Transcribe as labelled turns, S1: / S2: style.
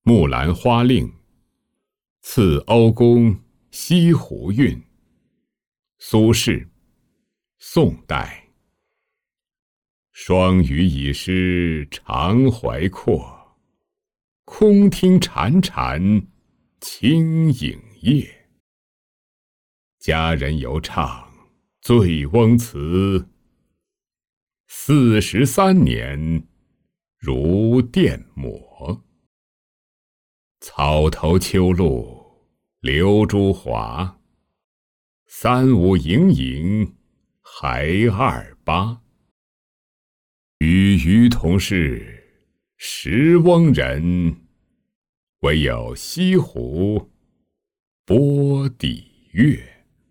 S1: 木兰花令，赐欧公西湖韵。苏轼，宋代。双羽已失长怀阔，空听潺潺轻影夜。佳人犹唱醉翁词，43年如电抹。草头秋露流珠华，35盈盈还28。与余同是十翁人，唯有西湖波底月。